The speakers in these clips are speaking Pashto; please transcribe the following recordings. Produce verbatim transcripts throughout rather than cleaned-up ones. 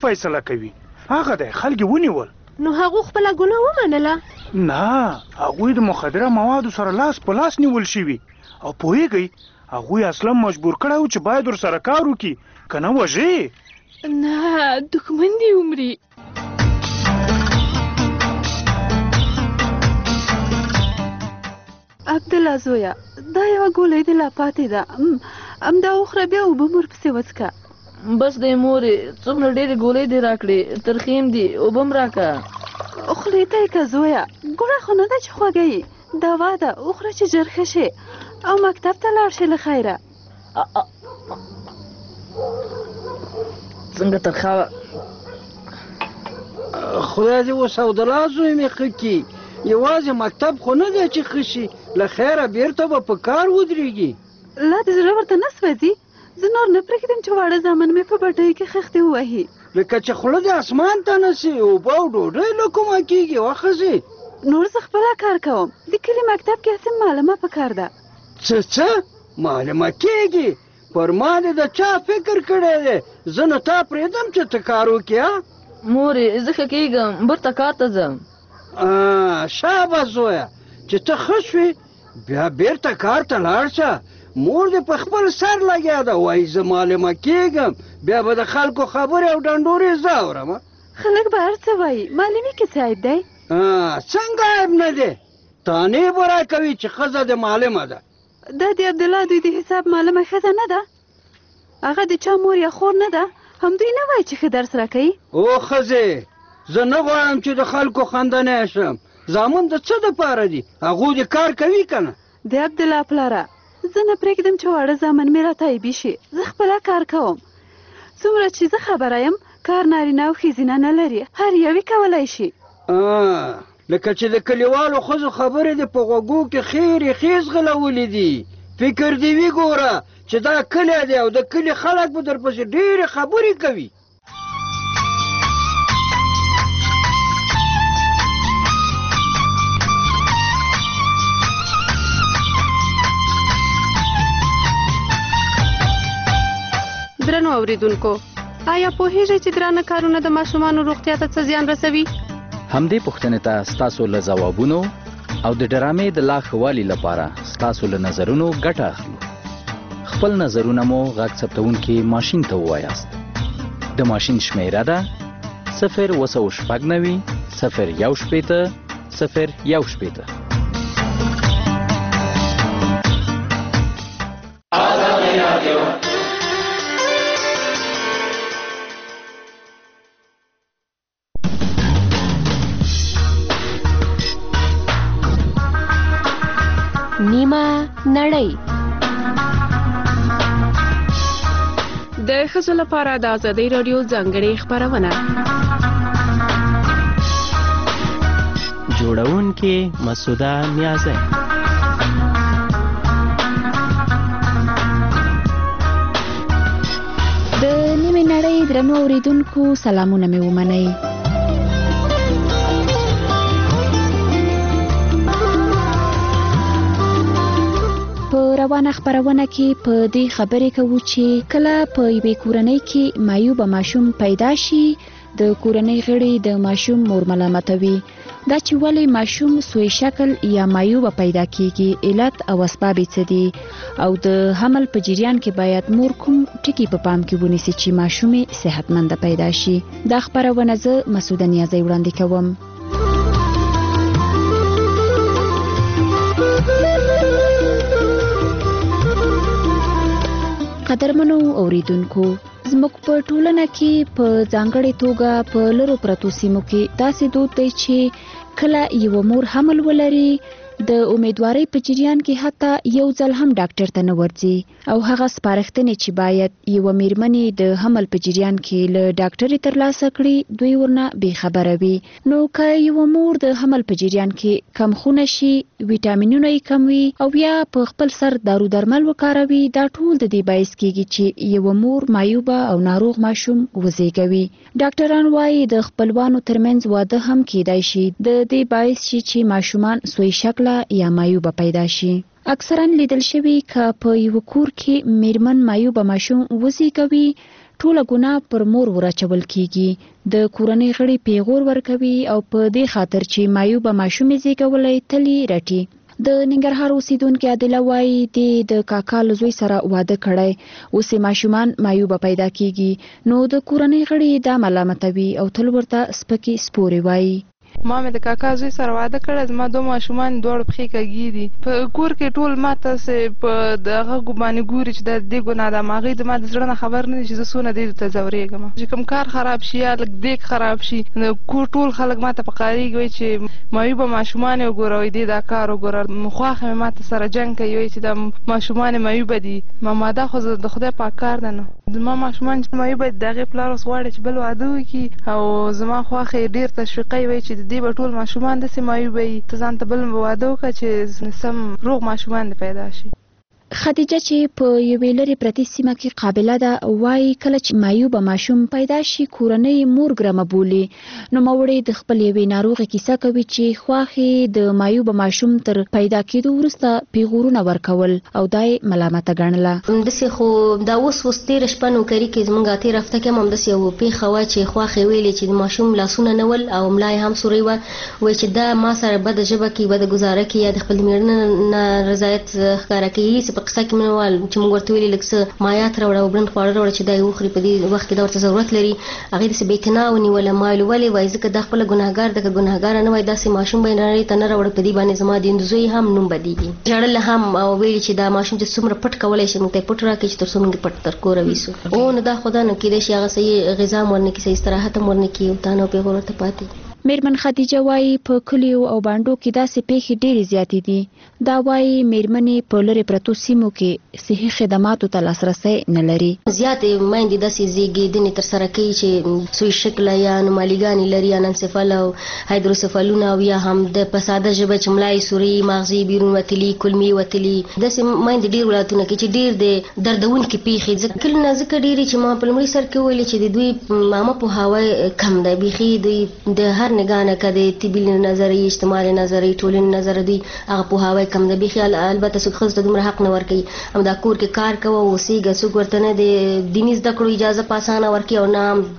فیصله کوي. هغه دی خلک ونیول. نو هغه خپله ګناه ومنله؟ نه، هغوی د مخدره موادو سره لاس په لاس نیول شوي او پوهېږئ هغوی اصلا مجبور کړی و چې باید ورسره کار وکړي، که نه وژې. نه، دښمن دې ومري. عبدالله زویه، دا یوه ګولۍ دې لا پاتې ده، همدا وخوره بیا اوبه مور پسې وڅښه. بس دی مورې، څومره ډېرې ګولۍ دې راکړې، ترخیم دي، اوبه م راکړه. خولې ته یې که زویه، ګوړه خو نه ده چې خوږه یي، دوا ده، وخوره چې ژر ښه شې او مکتب ته لاړ شې له خیره. څنګه ترخه وه؟ خدای دې اوس عبدالله زوی مې ښه کړي، یوازې مکتب خو نه دی چې ښه شي، له خیره بېرته به په کار ودرېږي. لا دې زړه ورته نه سوځي؟ زه نور نه پرېږدم چې واړه زامن مې په بټیو کې خښتې ووهي. لکه چې خوله دې اسمان ته نه سي، اوبه او ډوډۍ له کومه کېږي وښځې. نور زه خپله کار کوم، د کلي مکتب کې هسې معلمه په کار ده. څه څه معلمه کېږي؟ پر ما دې د چا فکر کړی دی؟ زه نو تا پرېږدم چې ته کار وکړې. مورې زه ښه کېږم، بېرته کار ته ځم. شابه زویه، چې ته ښه شوې بیا بېرته کار ته لاړ شه. مور دې په خپل سر لګیا ده، وایي زه معلمه کېږم، بیا به د خلکو خبرې او ډنډورې زه اورم. خلک به هر څه وایي، معلمي کې څه عیب دی؟ څنګه عیب نه دی؟ تانې به راکوي چې ښځه د معلمه ده. دا د عبدالله دوی د حساب معلمه ښځه نه ده؟ هغه د چا مور یا خور نه ده؟ همدوی نه وایي چې ښه درس راکوي؟ او ښځې، زه نه غواړم چې د خلکو خندنی شم. زامن د څه دپاره دي؟ هغوی دې کار کوي که نه؟ د عبدالله پلاره، زه نه پرېږدم چې واړه زامن مې راته عیبي شي. زه خپله کار کوم. څومره چې زه خبره یم، کار نارینه او ښځینه نه لري، هر یو یې کولی شي. لکه چې د کلیوالو ښځو خبرې دې په غوږو کې خیرې خیز غلولې دي. فکر دې وي ګوره چې دا کلی دی او د کلي خلک به درپسې ډېرې خبرې کوي. درنو اوریدونکو، آیا پوهیږئ چې درانه کارونه د ماشومانو روغتیا ته څه زیان رسوي؟ همدې پوښتنې ته ستاسو له ځوابونو او د ډرامې د لا ښه والي لپاره ستاسو له نظرونو ګټه اخلو. خپل نظرونه مو غږ ثبتونکي ماشین ته ووایاست. د ماشین شمیره ده صفر اوه سوه شپږ نوي صفر یو شپېته صفر یو شپېته. نیمه نړۍ د ښځو لپاره د ازادۍ راډیو ځانګړې خپرونه. جوړونکې مسعوده نیازی. د نیمه نړۍ درنو اوریدونکو سلامونه مې ومنئ. روانه خبرونه کې په دې خبرې کوو چې کله په یوې کورنۍ کې معیوبه ماشوم پیدا شي، د کورنۍ غړي د ماشوم مور ملامتوي. دا چې ولې ماشوم سوی شکل یا معیوبه پیدا کیږي، علت او اسباب څه دي، او د حمل په جریان کې باید مور کوم ټکي په پام کې ونیسي چې ماشوم صحتمند پیدا شي. دا خبرونه زه مسعوده نیازی وړاندې کوم. قدرمنو اوریدونکو، زموږ په ټولنه کې په ځانګړې توګه په لرو پرتو سیمو کې داسې دود دی چې کله یو مور حمل ولري، د امیدوارۍ په جریان کې حتی یو ځل هم ډاکټر ته نه ورځي، او هغه سپارښتنې چې باید یو میرمنې د حمل په جریان کې له ډاکټرې ترلاسه کړي دوی ورنه بې خبره وي. نو که یو مور د حمل په جریان کې کم خونه شي، ویټامینونه یې کم وي، او یا په خپل سر دارو درمل وکاروي، دا ټول د دې باعث کېږي چې یو مور معیوبه او ناروغ ماشوم وزېږوي. ډاکټران وایي د خپلوانو ترمنځ واده هم کېدای شي د دې باعث شي چې ماشومان سوی شکله یا معیوبه پیدا شي. اکثرا لیدل شوي که په یو کور کې میرمن معیوبه ماشوم وزېږوي، ټوله ګناه پر مور ورچول کیږي د کورنۍ غړي پیغور ورکوي او په دې خاطر چې مایوبه ماشوم زیږولای تلی رټي. د ننګرهار اوسیدونکو عادله وایي د کاکا له زوی سره واده کړی، اوس ماشومان مایوبه پیدا کیږي، نو د کورنۍ غړي دا ملامتوي او تل ورته سپکې سپورې وایي. ما مې د کاکا زوی سره واده کړی، زما دوه ماشومان دواړه پښې کږې دي. په کور کې ټول ما ته په دغه باندې ګوري چې دا د دې ګناه ده. هغوی د ما د زړه نه خبر نه دي چې زه څونه دې ته ځورېږم. چې کوم کار خراب شي یا لږ دیګ خراب شي، نو کور ټول خلک ما ته په قهرېږي، وایي چې معیوبه ماشومان یې وګوره، وایي دې دا کار وګوره. خواښه مې ما ته سره جنګ کوي، وایي چې دا ماشومان یې معیوبه دي. ماما دا خو د خدای پاک کار ده. نو زما ماشومان چې معیوبه دي، د هغې پلار اوس غواړي چې بل واده وکړي، او زما خواښه یې ډېر تشویقوي، وایي چې دې به ټول ماشومان داسې معیوبه وي، ته ځان ته بل واده وکړه چې سم روغ ماشومان دې پیدا شي. خدیجه چې په یوې لرې پرتې سیمه کې قابله ده وایي کله چې معیوبه ماشوم پیدا شي کورنۍ مور ګرمه بولي. نوموړې د خپل یوې ناروغې کیسه کوي چې خواښې د معیوبه ماشوم تر پیدا کېدو وروسته پیغورونه ورکول او دا یې ملامته ګڼله. همداسې خو دا اوس اوس تېره شپه نوکري کې زموږ تېره هفته کې هم همداسې یوه پېښه وه چې خواښې ویلې چې د ماشوم لاسونه نه ول او ملا یې هم سورۍ وه، وایي چې دا ما سره بده ژبه کوي، بده ګزاره کوي، یا د خپل مېړه نه رضایت ښکاره کوي. په قصه کې مې وویل چې موږ ورته ویلې لږ څه مایات راوړه او برند خواړه راوړه چې دا یې وخوري، په دې وخت کې دا ورته ضرورت لري. هغې داسې بې اعتنا ونیوله. ما ویل ولې؟ وایي ځکه دا خپله ګناهګار ده، که ګناهګاره نه وای داسې ماشوم به یې نړۍ ته نه راوړه، په دې باندې زما د زوی هم نوم بدېږي. ژړله هم او ویلې چې دا ماشوم چې څومره پټ کولی شي موږ ته یې پټ راکړي چې تر څو موږ یې پټ تر کوره ویسو. او نو دا خو دا نو کېدای شي هغه صحیح غذا هم ورنه کړي، صحیح استراحت هم ورنه کړي، او تانه او پیغور ورته پاتې. میرمن خدیجه وایي په کلیو او بانډو کې داسې پیښې ډېرې زیاتې دي. دا وایي میرمنې په لرې پرتو سیمو کې صحي خدماتو ته لاسرسی نه لري. زیاتې میندې داسې زیږېدنې ترسره کوي چې سوی شکله یا نومالیګانې لري، یا ننسفل او هایدروسفلونه، او یا هم د په ساده ژبه چې ملا یې سوري، ماغزې بیرون وتلي، کلمې وتلي. داسې میندې ډېر ولایتونه کې چې ډېر د دردونکې پیښې ځکه کله نه ځکه ډېرې چې ما په لومړي سر کې ویلې چې د دوی عامه پوهاوی کم دی. بیخي دوی د هر نګاه نه که د طبي نظري، اجتماعي نظري، ټولنې نظره دوی هغه پوهاوی کم دی. بیخي البته څوک ښځو ته دومره حق نه ورکوي، همدا کور کې کار کوه اوسېږه، څوک ورته نه د دیني زده کړو اجازه په اسانه ورکوي او نه هم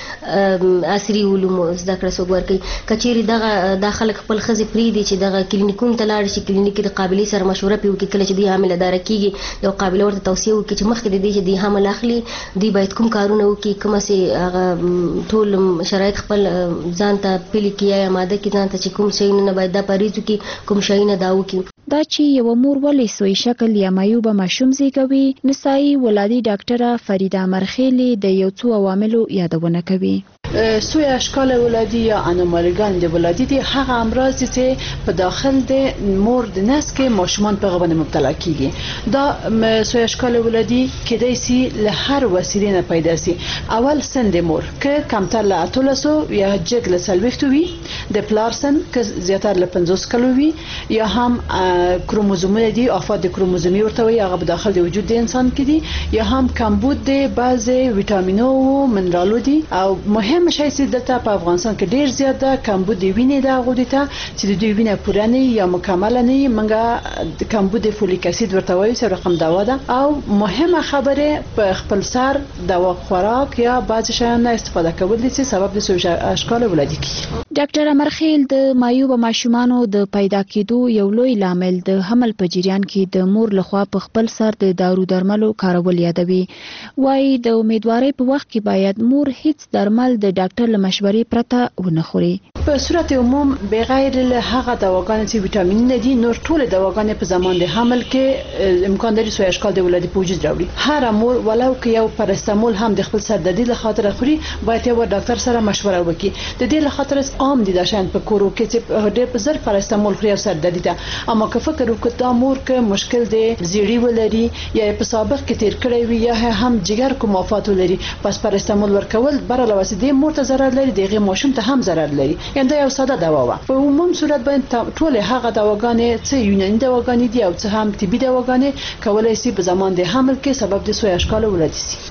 د عصري علومو زده کړه څوک ورکوي. که چېرې دغه دا خلک خپل ښځې پرېږدي چې دغه کلینیکونو ته لاړ شي، کلینیک کې د قابلې سره مشوره پرې وکړي، کله چې دوی حامله داره کېږي یو قابله ورته توصیه وکړي چې مخکې د دې چې دوی حمل اخلي دوی باید کوم کارونه وکړي، کومسې هغه ټول شرایط خپل ځان ته پلي کړي یا ماده کې ځان ته چې کوم شیونه نه باید دا پرهیز وکړي، کوم شیونه دا وکړي. دا چې یوه مور ولې سوی شکل یا معیوبه ماشوم زیږوي، نسایي ولادي ډاکټره فریده مرخیلي د یو څو عواملو یادونه کوي. سوی اشکال ولادی یا انومالیگان د ولادی دی هغه امراض دي چې په داخل د مور د نس کې ماشومان په غوونه مبتلا کیږي. دا سوی اشکال ولادی کېدای شي له هر وسیلې نه پیدا شي. اول سن د مور که کمتر له اتلسو یا جګ له څلوېښتو وي، د پلار سن که زیاتر له پنځوس کلو وي، یا هم کروموزومونه دي افات کروموزومي ورته وي، هغه په داخل د وجود د انسان کې دي، یا هم کمبود د بعض ویټامینو او منرالو دي. او مهم شای چې دلته په افغانستان کې ډیر زیات ده کمبود د وینې د غوډې ته چې د دوی وینه پوره نه یا مکمل نه وي. منګه د کمبود فولیک اسید ورته وایي چې رقم دوا ده. او مهمه خبره په خپل سر دوا خوراک یا بعض شیان استفاده کول دي چې سبب د سوی اشکال ولادي کیږي. ډاکټر مرخیل د معیوبه ماشومانو د پیدا کېدو یو لوی لامل د حمل په جریان کې د مور لخوا په خپل سر د دارو درملو کارول یادوي. وایي د امیدوارۍ په وخت کې باید مور هیڅ درمل د ډاکټر له مشورې پرته ونه خوري. په صورت عموم بغیر له هغه دواګانو چې ویټامینونه دي نور ټول دواګانې په زمان د حمل کې امکان لري سوی اشکال د ولادي په وجود راوړي. هر مور ولو که یو پاراسټامول هم د خپل سر دردي له خاطر خوري باید یو ډاکټر سره مشوره وکړي. د دې له خاطر عام دي دا شان په کورو کې چې ډېر په زر پاراسټامول خوري او سر دردي ته، اما که فکر وکړو دا مور که مشکل دی زیړی ولري یا په سابق کې تیر کړی وي یا هم جګر کوم آفات ولري، پس پاراسټامول ورکول بر لواسه دی مور ته ضرر لري، دغه ماشوم ته هم ضرر لري. یعنی دا یو ساده دوا و. په عموم صورت باندې ټول هغه دواګانې چې یوناني دواګانې دي او چې هم طبي دواګانې کولای شي په زمان د حمل کې سبب د سوی اشکال ولادي شي.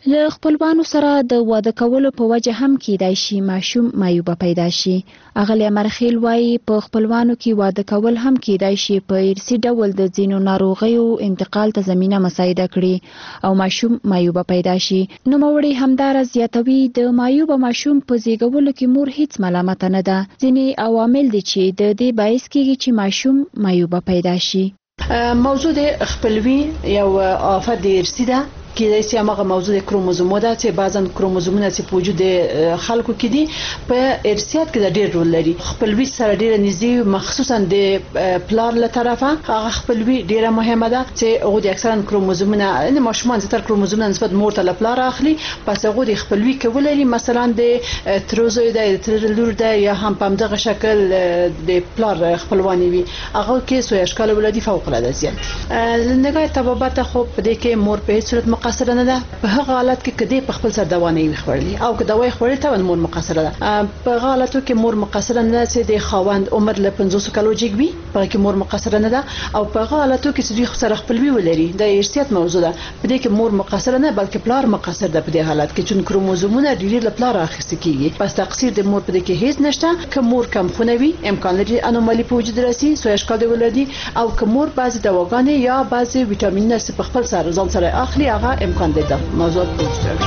له خپلوانو سره د واده کولو په وجه هم کېدای شي ماشوم معیوبه پیدا شي. اغلی مرخیل وایي په خپلوانو کې واده کول هم کېدای شي په ارثي ډول د ځینو ناروغیو انتقال ته زمینه مساعده کړي او ماشوم معیوبه پیدا شي. نوموړی همداراز زیاتوي د معیوبه ماشوم په زیږولو کې مور هیڅ ملامته نه ده. ځینې عوامل دي چې د دې باعث کېږي چې ماشوم معیوبه پیدا شي. موضوع د خپلوي یو آفت د ارثي ده کېدای شي هغه موضوع د کروموزومو ده چې بعضن کروموزومونه چې په وجود خلکو کې دي په ارثیات کې ډېر رول لري. خپلوي سره ډېر نږدې مخصوصا د پلار له طرفه هغه خپلوي ډېره مهمه ده چې هغه د اکثرا کروموزومونه نه ماشومان زیاتره کروموزومونه نسبت مور ته پلار اخلي پس هغه د خپلوي کول لري مثلا د تروزوید د ترلور ده یا هم په دغه شکل د پلار خپلوانی وي هغه کې سوی اشکال ولادي فوق العاده زیات لنګای طبابت خو په دې کې مور په هیڅ صورت مقصره نه ده. په هغه حالت کې کدی په خپل سر دوا نه وخورلی او که دوا خوري ته مور مقصره ده. په هغه حالتو کې مور مقصره نه ده چې د خاوند عمر له پنځوس کالو جګ وي په کې مور مقصره نه ده او په هغه حالتو کې چې دوی سره خپلوي ولري د ارثیات موضوع ده په دې کې مور مقصره نه بلکې پلار مقصر ده. په دې حالت کې چې کروموزومونه ډېر له پلار اخیستل کیږي پس تقصیر د مور په دې کې هیڅ نشته. که مور کم خونوي امکان لري انومالي په وجود راسي سوی اشکال ولادي او که مور بعضی دواګانې یا بعضی ویټامینونه په خپل سر ځان سره اخلي هغه امکان دی دا موضوع پوښتنه.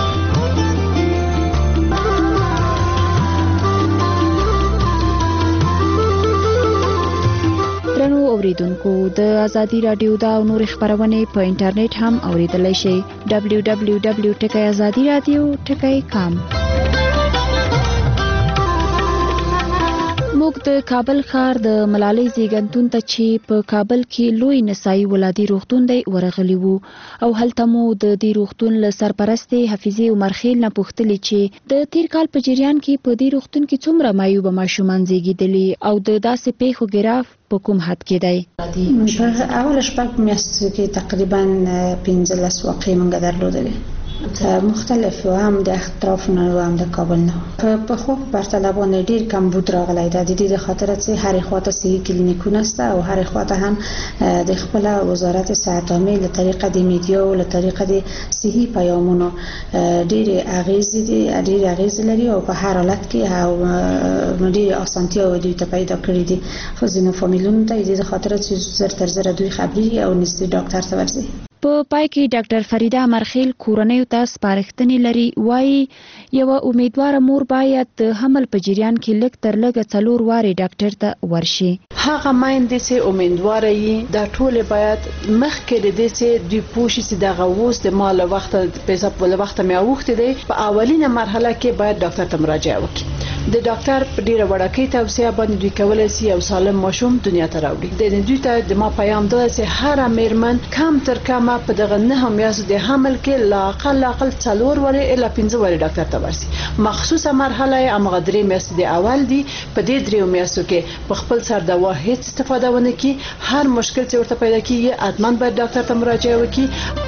درنو اوریدونکو د ازادي رادیو دا او نور خبرونه په انټرنیټ هم اوریدلای شئ دبلیو دبلیو دبلیو ټکی ازادي رادیو ټکی کام. موږ د کابل ښار د ملالۍ زیږنتون ته چې په کابل کې لوی نسایي ولادي روغتون دی ورغلی وو او هلته مو د دې روغتون له سرپرستې حفیظې عمرخیل نه پوښتلي چې د تیر کال په جریان کې په دې روغتون کې څومره معیوبه ماشومان زیږیدلي او د داسې پیښو ګراف په کوم حد کې دی. په اول شپږ میاشتو کې تقریبا پنځلس واقعې موږ درلودلې مختلف و هم د اطرافونه و هم د کابل نه په خوب پرتلبانه ډیر کم بود راغلی ده د دې خاطر چې هر خواته صحي کلینیکونه است او هر خواته هم د خپل وزارت صحت عامه له طریقه د میډیا او له طریقه د صحي پیامونو ډیر اغیز دي ډیر اغیز لري او په هر حالت کې او ډیر اسانتیا دوی ته پیدا کړی دي خو ځینو فامیلونو ته د دې خاطر چې زر تر زر دوی خبري او نږدې ډاکټر ته ورځي. په پای کې ډاکټر فریده مرخیل کورنۍ ته سپارښتنې لري. وایي یو امیدواره مور باید د حمل په جریان کې لږ تر لږه څلور وارې ډاکټر ته ورشي. هغه مایندې چې امیدواره یې دا ټول باید مخکې د دې چې دوی پوښي چې دغه اوس د مال وخت پیسې په وخت مې اوخته دی په اولینه مرحله کې باید ډاکټر ته مراجعه وکړي. د ډاکټر په ډیره وړاکې توصیه باندې دوی کولای شي یو سالم ماشوم دنیا ته راوړي. د دوی ته د ما پیغام ده چې هر میرمن کم تر کم په دغه نه میاشتو د حمل کې لا اقل اقل څلور ورې الا پنځه ورې ډاکټر ته ورسي. مخصوصه مرحله هغه درې میاشتې د اول دی په دې درې میاشتو کې په خپل سر دوا هیڅ استفاده ونه کی. هر مشکل چې ورته پیدا کیږي حتماً باید ډاکټر ته مراجعه وکړي.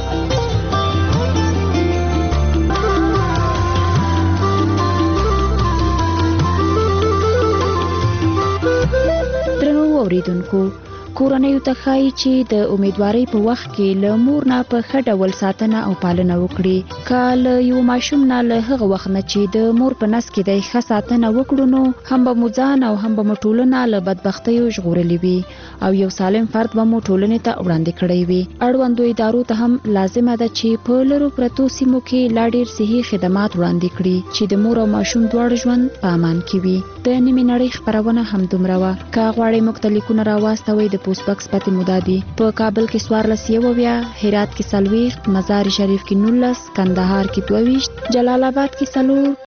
اوریدونکو کورنۍ ته ښایي چې د امیدوارۍ په وخت کې له مور نه په ښه ډول ساتنه او پالنه وکړي. که له یو ماشوم نه له هغه وخت نه چې د مور په نس کې د ښه ساتنه وکړو نو هم به مو ځان او هم به مو ټولنه له بدبختیو ژغورلي وي او یو سالم فرد به مو ټولنې ته وړاندې کړی وي. اړوندو ادارو ته هم لازمه ده چې په لرو پرتو سیمو کې لا ډېر صحي خدمات وړاندې کړي چې د مور او ماشوم دواړه ژوند په امان کې وي. د نیمې نړۍ خپرونه همدومره وه. که غواړئ موږ ته لیکونه راواستوئ د پوسټ بکس پتې مو دا دي: په کابل کې څوارلس یوویا، هرات کې څلوېښت، مزار شریف کې نولس، کندهار کې دوه ویشت، جلال آباد کې څلور،